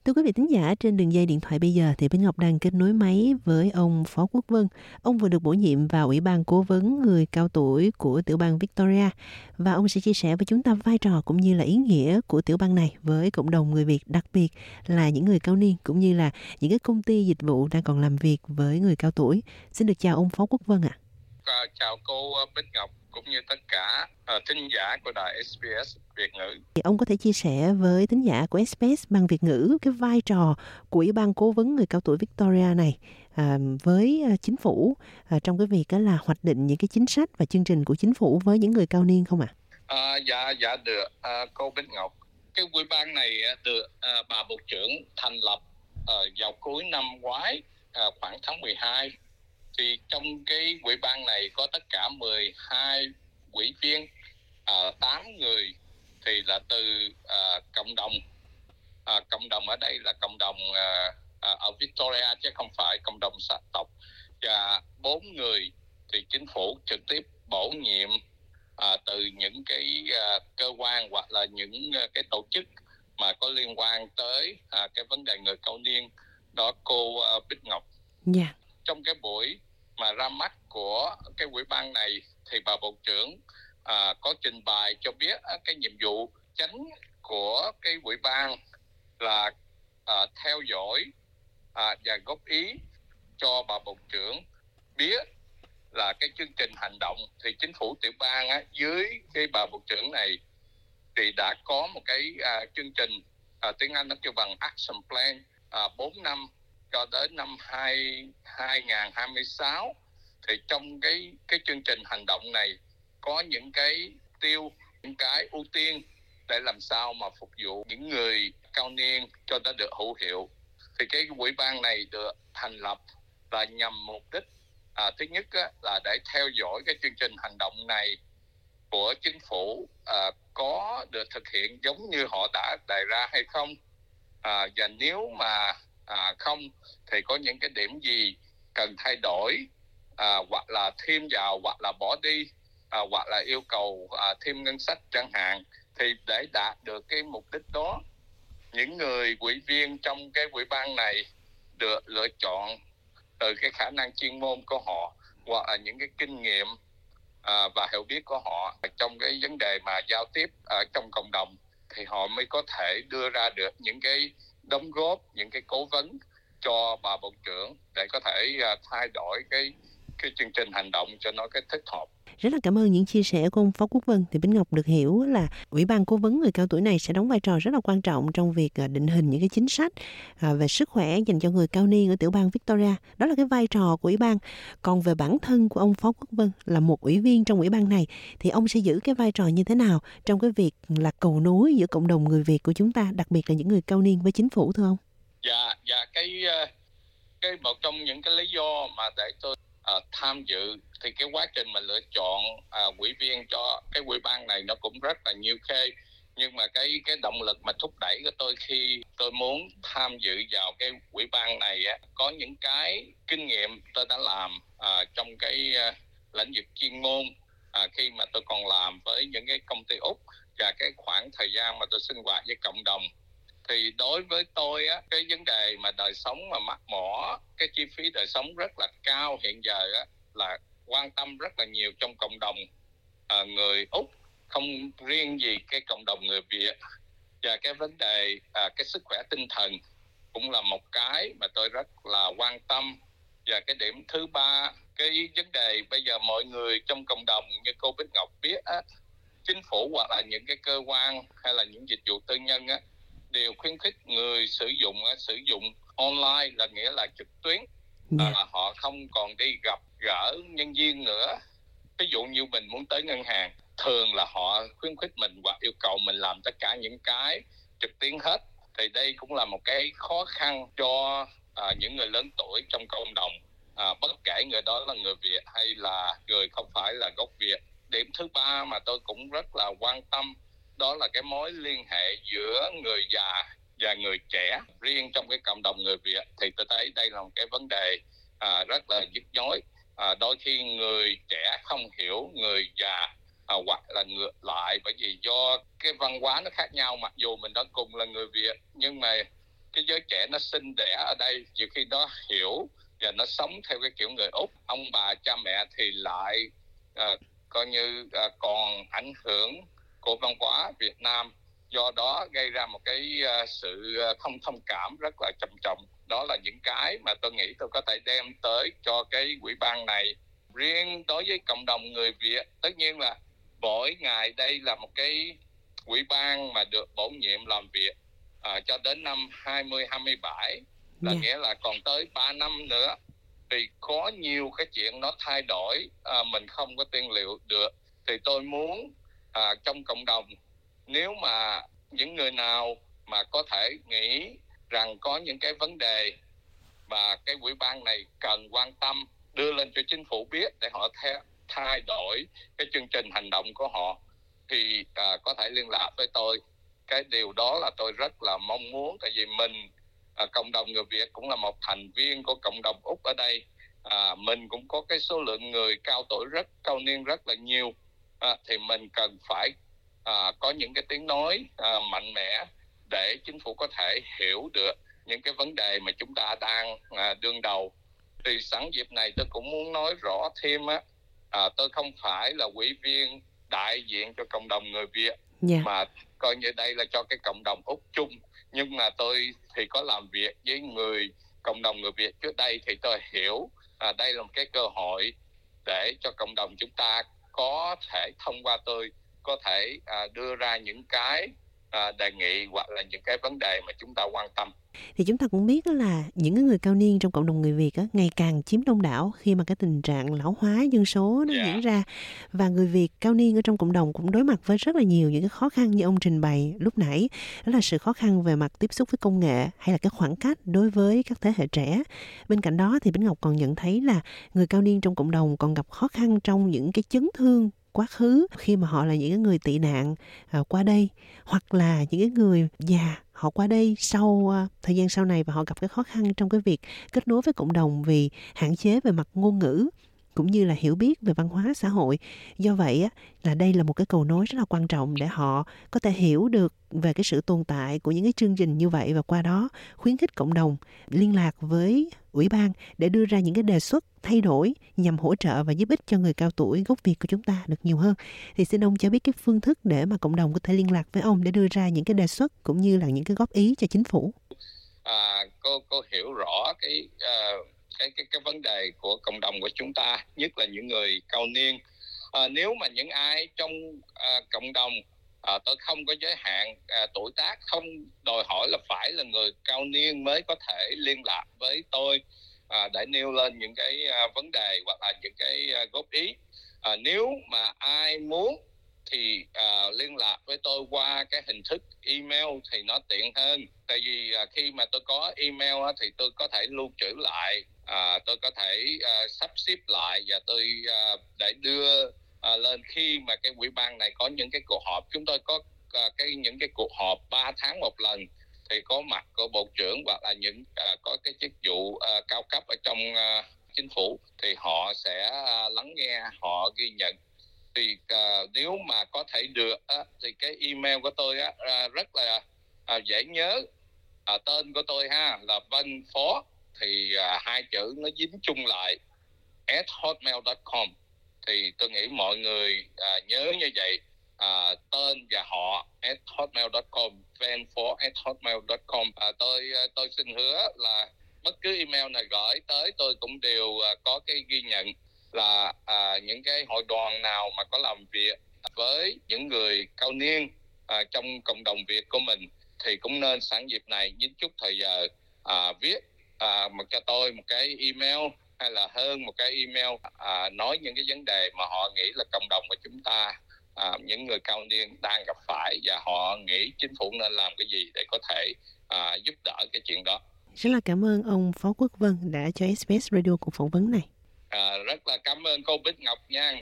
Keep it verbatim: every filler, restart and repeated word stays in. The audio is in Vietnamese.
Thưa quý vị thính giả, trên đường dây điện thoại bây giờ thì Bích Ngọc đang kết nối máy với ông Phó Quốc Vân. Ông vừa được bổ nhiệm vào Ủy ban cố vấn người cao tuổi của tiểu bang Victoria và ông sẽ chia sẻ với chúng ta vai trò cũng như là ý nghĩa của tiểu bang này với cộng đồng người Việt, đặc biệt là những người cao niên cũng như là những cái công ty dịch vụ đang còn làm việc với người cao tuổi. Xin được chào ông Phó Quốc Vân ạ. À. Chào cô Bích Ngọc cũng như tất cả uh, thính giả của đài ét bê ét Việt ngữ. Thì ông có thể chia sẻ với thính giả của ét bê ét bằng Việt ngữ cái vai trò của Ủy ban cố vấn người cao tuổi Victoria này à, với à, chính phủ à, trong cái việc đó là hoạch định những cái chính sách và chương trình của chính phủ với những người cao niên không ạ? À? À, dạ dạ được à, cô Bích Ngọc. Cái ủy ban này được à, bà Bộ trưởng thành lập à, vào cuối năm ngoái à, khoảng tháng mười hai. Thì trong cái ủy ban này có tất cả mười hai ủy viên, à, tám người thì là từ à, cộng đồng, à, cộng đồng ở đây là cộng đồng à, à, ở Victoria chứ không phải cộng đồng xã tộc, và bốn người thì chính phủ trực tiếp bổ nhiệm à, từ những cái à, cơ quan hoặc là những à, cái tổ chức mà có liên quan tới à, cái vấn đề người cao niên đó cô à, Bích Ngọc. Dạ. Yeah. Trong cái buổi mà ra mắt của cái ủy ban này thì bà Bộ trưởng à, có trình bày cho biết à, cái nhiệm vụ chính của cái ủy ban là à, theo dõi à, và góp ý cho bà Bộ trưởng biết là cái chương trình hành động thì chính phủ tiểu bang á, dưới cái bà Bộ trưởng này thì đã có một cái à, chương trình à, tiếng Anh nó kêu bằng Action Plan à, bốn năm cho đến năm hai nghìn hai mươi sáu. Thì trong cái cái chương trình hành động này có những cái tiêu, những cái ưu tiên để làm sao mà phục vụ những người cao niên cho nó được hữu hiệu. Thì cái ủy ban này được thành lập là nhằm mục đích à, thứ nhất á, là để theo dõi cái chương trình hành động này của chính phủ à, có được thực hiện giống như họ đã đề ra hay không, à, và nếu mà à, không thì có những cái điểm gì cần thay đổi, à, hoặc là thêm vào hoặc là bỏ đi, à, hoặc là yêu cầu à, thêm ngân sách chẳng hạn. Thì để đạt được cái mục đích đó, những người ủy viên trong cái ủy ban này được lựa chọn từ cái khả năng chuyên môn của họ hoặc là những cái kinh nghiệm à, và hiểu biết của họ trong cái vấn đề mà giao tiếp ở trong cộng đồng, thì họ mới có thể đưa ra được những cái đóng góp, những cái cố vấn cho bà Bộ trưởng để có thể uh, thay đổi cái cái chương trình hành động cho nó cái thích hợp. Rất là cảm ơn những chia sẻ của ông Phó Quốc Vân. Thì Bích Ngọc được hiểu là Ủy ban cố vấn người cao tuổi này sẽ đóng vai trò rất là quan trọng trong việc định hình những cái chính sách về sức khỏe dành cho người cao niên ở tiểu bang Victoria. Đó là cái vai trò của Ủy ban. Còn về bản thân của ông Phó Quốc Vân là một ủy viên trong Ủy ban này, thì ông sẽ giữ cái vai trò như thế nào trong cái việc là cầu nối giữa cộng đồng người Việt của chúng ta, đặc biệt là những người cao niên với chính phủ thưa ông? Dạ, dạ cái cái một trong những cái lý do mà để tôi uh, tham dự thì cái quá trình mà lựa chọn uh, ủy viên cho cái ủy ban này nó cũng rất là nhiều khê, nhưng mà cái cái động lực mà thúc đẩy của tôi khi tôi muốn tham dự vào cái ủy ban này á, có những cái kinh nghiệm tôi đã làm uh, trong cái uh, lĩnh vực chuyên môn uh, khi mà tôi còn làm với những cái công ty Úc, và cái khoảng thời gian mà tôi sinh hoạt với cộng đồng. Thì đối với tôi á, cái vấn đề mà đời sống mà mắc mỏ, cái chi phí đời sống rất là cao hiện giờ á, là quan tâm rất là nhiều trong cộng đồng à, người Úc, không riêng gì cái cộng đồng người Việt. Và cái vấn đề à, cái sức khỏe tinh thần cũng là một cái mà tôi rất là quan tâm. Và cái điểm thứ ba, cái vấn đề bây giờ mọi người trong cộng đồng như cô Bích Ngọc biết á, chính phủ hoặc là những cái cơ quan hay là những dịch vụ tư nhân á, đều khuyến khích người sử dụng sử dụng online, là nghĩa là trực tuyến. Yeah. À, họ không còn đi gặp gỡ nhân viên nữa. Ví dụ như mình muốn tới ngân hàng, thường là họ khuyến khích mình hoặc yêu cầu mình làm tất cả những cái trực tuyến hết. Thì đây cũng là một cái khó khăn cho à, những người lớn tuổi trong cộng đồng, à, bất kể người đó là người Việt hay là người không phải là gốc Việt. Điểm thứ ba mà tôi cũng rất là quan tâm đó là cái mối liên hệ giữa người già và người trẻ. Riêng trong cái cộng đồng người Việt thì tôi thấy đây là một cái vấn đề à, rất là nhức nhối. À, đôi khi người trẻ không hiểu người già, à, hoặc là ngược lại, bởi vì do cái văn hóa nó khác nhau. Mặc dù mình đã cùng là người Việt nhưng mà cái giới trẻ nó sinh đẻ ở đây, nhiều khi nó hiểu và nó sống theo cái kiểu người Úc. Ông bà cha mẹ thì lại à, coi như à, còn ảnh hưởng của văn hóa Việt Nam, do đó gây ra một cái uh, sự không thông cảm rất là trầm trọng. Đó là những cái mà tôi nghĩ tôi có thể đem tới cho cái ủy ban này. Riêng đối với cộng đồng người Việt, tất nhiên là mỗi ngày đây là một cái ủy ban mà được bổ nhiệm làm việc uh, cho đến năm hai không hai bảy, là yeah. nghĩa là còn tới ba năm nữa. Thì có nhiều cái chuyện nó thay đổi, uh, mình không có tiên liệu được. Thì tôi muốn uh, trong cộng đồng, nếu mà những người nào mà có thể nghĩ rằng có những cái vấn đề mà cái ủy ban này cần quan tâm, đưa lên cho chính phủ biết để họ th- thay đổi cái chương trình hành động của họ, thì à, có thể liên lạc với tôi. Cái điều đó là tôi rất là mong muốn, tại vì mình à, cộng đồng người Việt cũng là một thành viên của cộng đồng Úc ở đây. À, mình cũng có cái số lượng người cao tuổi rất cao niên rất là nhiều, à, thì mình cần phải À, có những cái tiếng nói à, mạnh mẽ để chính phủ có thể hiểu được những cái vấn đề mà chúng ta đang à, đương đầu. Thì sẵn dịp này tôi cũng muốn nói rõ thêm á, à, tôi không phải là ủy viên đại diện cho cộng đồng người Việt, yeah. mà coi như đây là cho cái cộng đồng Úc chung. Nhưng mà tôi thì có làm việc với người cộng đồng người Việt trước đây, thì tôi hiểu à, đây là một cái cơ hội để cho cộng đồng chúng ta có thể thông qua tôi có thể à, đưa ra những cái à, đề nghị hoặc là những cái vấn đề mà chúng ta quan tâm. Thì chúng ta cũng biết là những người cao niên trong cộng đồng người Việt á, ngày càng chiếm đông đảo khi mà cái tình trạng lão hóa dân số nó yeah. diễn ra. Và người Việt cao niên ở trong cộng đồng cũng đối mặt với rất là nhiều những cái khó khăn như ông trình bày lúc nãy. Đó là sự khó khăn về mặt tiếp xúc với công nghệ hay là cái khoảng cách đối với các thế hệ trẻ. Bên cạnh đó thì Bính Ngọc còn nhận thấy là người cao niên trong cộng đồng còn gặp khó khăn trong những cái chấn thương quá khứ khi mà họ là những cái người tị nạn à, qua đây, hoặc là những cái người già họ qua đây sau uh, thời gian sau này và họ gặp cái khó khăn trong cái việc kết nối với cộng đồng vì hạn chế về mặt ngôn ngữ cũng như là hiểu biết về văn hóa xã hội. Do vậy á, là đây là một cái cầu nối rất là quan trọng để họ có thể hiểu được về cái sự tồn tại của những cái chương trình như vậy, và qua đó khuyến khích cộng đồng liên lạc với ủy ban để đưa ra những cái đề xuất thay đổi nhằm hỗ trợ và giúp ích cho người cao tuổi gốc Việt của chúng ta được nhiều hơn. Thì xin ông cho biết cái phương thức để mà cộng đồng có thể liên lạc với ông để đưa ra những cái đề xuất cũng như là những cái góp ý cho chính phủ. À, cô cô hiểu rõ cái uh... Cái, cái cái vấn đề của cộng đồng của chúng ta, nhất là những người cao niên. À, nếu mà những ai trong à, cộng đồng, à, tôi không có giới hạn à, tuổi tác, không đòi hỏi là phải là người cao niên mới có thể liên lạc với tôi à, để nêu lên những cái à, vấn đề hoặc là những cái à, góp ý. À, nếu mà ai muốn thì à, liên lạc với tôi qua cái hình thức email thì nó tiện hơn. Tại vì à, khi mà tôi có email á, thì tôi có thể lưu trữ lại, à, tôi có thể à, sắp xếp lại và tôi à, để đưa à, lên khi mà cái ủy ban này có những cái cuộc họp. Chúng tôi có à, cái những cái cuộc họp ba tháng một lần, thì có mặt của bộ trưởng hoặc là những à, có cái chức vụ à, cao cấp ở trong à, chính phủ, thì họ sẽ à, lắng nghe, họ ghi nhận. Thì uh, nếu mà có thể được uh, thì cái email của tôi uh, rất là uh, dễ nhớ. Uh, tên của tôi ha là Văn Phó, thì uh, hai chữ nó dính chung lại at hotmail chấm com. Thì tôi nghĩ mọi người uh, nhớ như vậy, uh, tên và họ at hotmail chấm com, vanphó at hotmail chấm com. Uh, tôi uh, tôi xin hứa là bất cứ email này gửi tới tôi cũng đều uh, có cái ghi nhận là à, những cái hội đoàn nào mà có làm việc với những người cao niên à, trong cộng đồng Việt của mình thì cũng nên sẵn dịp này nhín chút thời giờ à, viết à, một cho tôi một cái email hay là hơn một cái email à, nói những cái vấn đề mà họ nghĩ là cộng đồng của chúng ta, à, những người cao niên đang gặp phải, và họ nghĩ chính phủ nên làm cái gì để có thể à, giúp đỡ cái chuyện đó. Rất là cảm ơn ông Phó Quốc Vân đã cho ét bê ét Radio cuộc phỏng vấn này. À, rất là cảm ơn cô Bích Ngọc nha.